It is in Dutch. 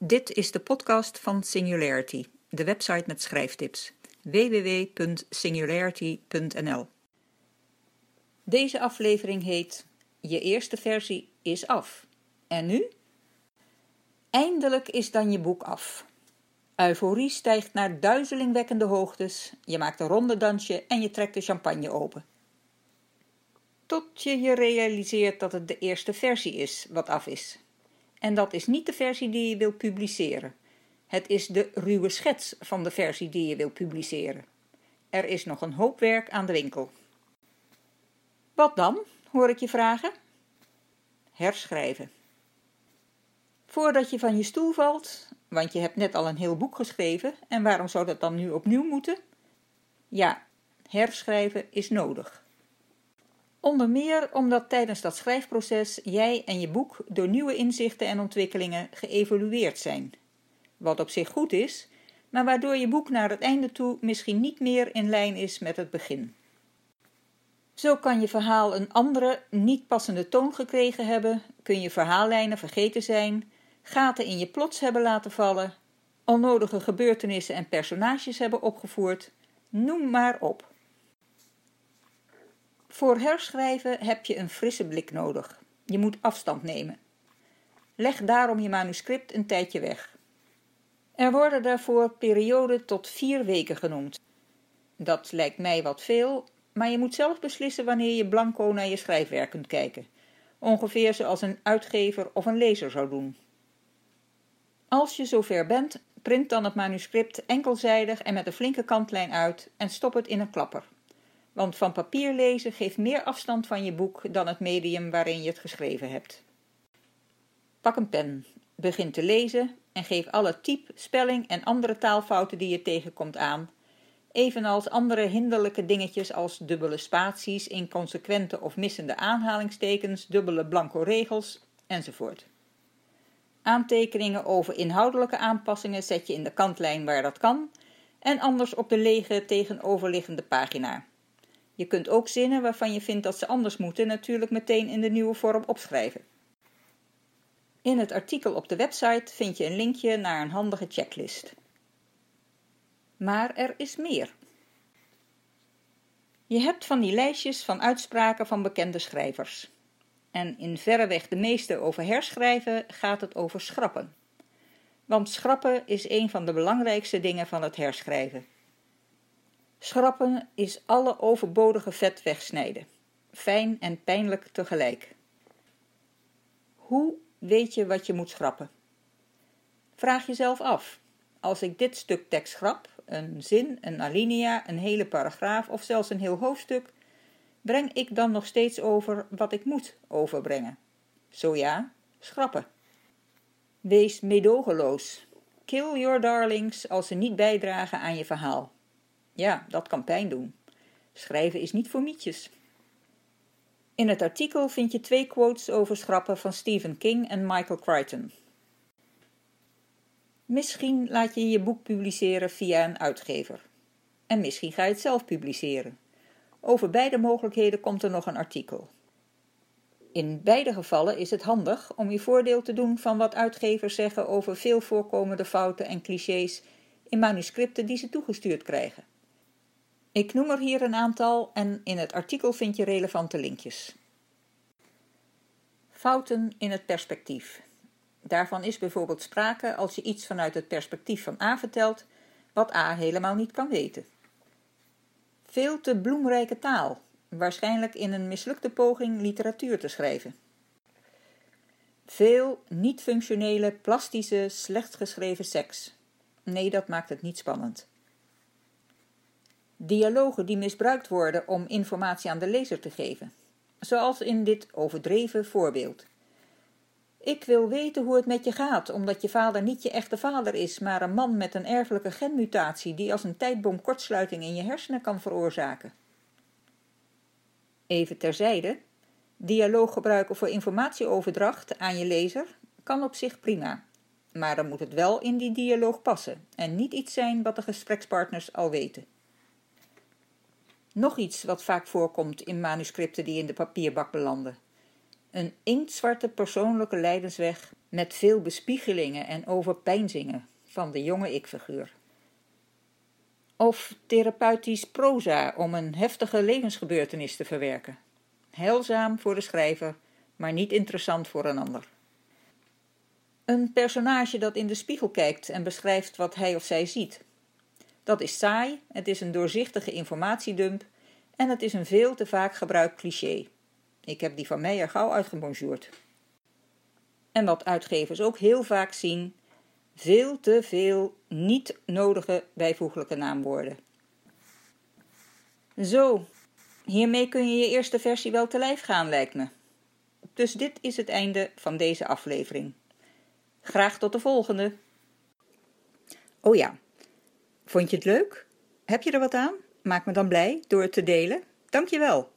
Dit is de podcast van Singularity, de website met schrijftips. www.singularity.nl. Deze aflevering heet Je eerste versie is af. En nu? Eindelijk is dan je boek af. Euforie stijgt naar duizelingwekkende hoogtes, je maakt een rondedansje en je trekt de champagne open. Tot je je realiseert dat het de eerste versie is wat af is. En dat is niet de versie die je wil publiceren. Het is de ruwe schets van de versie die je wil publiceren. Er is nog een hoop werk aan de winkel. Wat dan, hoor ik je vragen? Herschrijven. Voordat je van je stoel valt, want je hebt net al een heel boek geschreven, en waarom zou dat dan nu opnieuw moeten? Ja, herschrijven is nodig. Onder meer omdat tijdens dat schrijfproces jij en je boek door nieuwe inzichten en ontwikkelingen geëvolueerd zijn. Wat op zich goed is, maar waardoor je boek naar het einde toe misschien niet meer in lijn is met het begin. Zo kan je verhaal een andere, niet passende toon gekregen hebben, kun je verhaallijnen vergeten zijn, gaten in je plots hebben laten vallen, onnodige gebeurtenissen en personages hebben opgevoerd, noem maar op. Voor herschrijven heb je een frisse blik nodig. Je moet afstand nemen. Leg daarom je manuscript een tijdje weg. Er worden daarvoor perioden tot 4 weken genoemd. Dat lijkt mij wat veel, maar je moet zelf beslissen wanneer je blanco naar je schrijfwerk kunt kijken. Ongeveer zoals een uitgever of een lezer zou doen. Als je zover bent, print dan het manuscript enkelzijdig en met een flinke kantlijn uit en stop het in een klapper. Want van papier lezen geeft meer afstand van je boek dan het medium waarin je het geschreven hebt. Pak een pen, begin te lezen en geef alle type, spelling en andere taalfouten die je tegenkomt aan, evenals andere hinderlijke dingetjes als dubbele spaties, inconsequente of missende aanhalingstekens, dubbele blanco regels, enzovoort. Aantekeningen over inhoudelijke aanpassingen zet je in de kantlijn waar dat kan en anders op de lege tegenoverliggende pagina. Je kunt ook zinnen waarvan je vindt dat ze anders moeten natuurlijk meteen in de nieuwe vorm opschrijven. In het artikel op de website vind je een linkje naar een handige checklist. Maar er is meer. Je hebt van die lijstjes van uitspraken van bekende schrijvers. En in verreweg de meeste over herschrijven gaat het over schrappen. Want schrappen is een van de belangrijkste dingen van het herschrijven. Schrappen is alle overbodige vet wegsnijden. Fijn en pijnlijk tegelijk. Hoe weet je wat je moet schrappen? Vraag jezelf af. Als ik dit stuk tekst schrap, een zin, een alinea, een hele paragraaf of zelfs een heel hoofdstuk, breng ik dan nog steeds over wat ik moet overbrengen? Zo ja, schrappen. Wees meedogenloos. Kill your darlings als ze niet bijdragen aan je verhaal. Ja, dat kan pijn doen. Schrijven is niet voor mietjes. In het artikel vind je 2 quotes over schrappen van Stephen King en Michael Crichton. Misschien laat je je boek publiceren via een uitgever. En misschien ga je het zelf publiceren. Over beide mogelijkheden komt er nog een artikel. In beide gevallen is het handig om je voordeel te doen van wat uitgevers zeggen over veel voorkomende fouten en clichés in manuscripten die ze toegestuurd krijgen. Ik noem er hier een aantal en in het artikel vind je relevante linkjes. Fouten in het perspectief. Daarvan is bijvoorbeeld sprake als je iets vanuit het perspectief van A vertelt, wat A helemaal niet kan weten. Veel te bloemrijke taal, waarschijnlijk in een mislukte poging literatuur te schrijven. Veel niet-functionele, plastische, slecht geschreven seks. Nee, dat maakt het niet spannend. Dialogen die misbruikt worden om informatie aan de lezer te geven. Zoals in dit overdreven voorbeeld. Ik wil weten hoe het met je gaat, omdat je vader niet je echte vader is, maar een man met een erfelijke genmutatie die als een tijdbom kortsluiting in je hersenen kan veroorzaken. Even terzijde, dialoog gebruiken voor informatieoverdracht aan je lezer kan op zich prima. Maar dan moet het wel in die dialoog passen en niet iets zijn wat de gesprekspartners al weten. Nog iets wat vaak voorkomt in manuscripten die in de papierbak belanden. Een inktzwarte persoonlijke lijdensweg met veel bespiegelingen en overpeinzingen van de jonge ik-figuur. Of therapeutisch proza om een heftige levensgebeurtenis te verwerken. Heilzaam voor de schrijver, maar niet interessant voor een ander. Een personage dat in de spiegel kijkt en beschrijft wat hij of zij ziet. Dat is saai, het is een doorzichtige informatiedump en het is een veel te vaak gebruikt cliché. Ik heb die van mij er gauw uitgebonjourd. En wat uitgevers ook heel vaak zien, veel te veel niet nodige bijvoeglijke naamwoorden. Zo, hiermee kun je je eerste versie wel te lijf gaan, lijkt me. Dus dit is het einde van deze aflevering. Graag tot de volgende. Oh ja, vond je het leuk? Heb je er wat aan? Maak me dan blij door het te delen. Dank je wel.